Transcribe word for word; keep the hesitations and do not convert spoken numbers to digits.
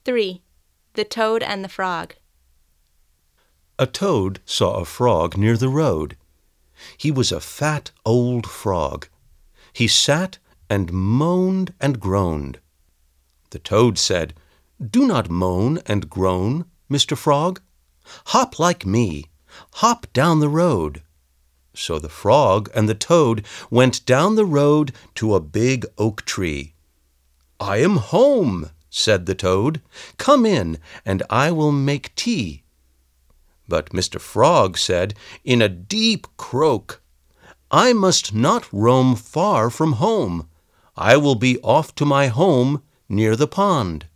three. The Toad and the Frog. A toad saw a frog near the road. He was a fat old frog. He sat and moaned and groaned. The toad said, "Do not moan and groan, Mister Frog. Hop like me, hop down the road." So the frog and the toad went down the road to a big oak tree. "I am home," said the toad. "Come in, and I will make tea." But Mister Frog said in a deep croak, "I must not roam far from home. I will be off to my home near the pond."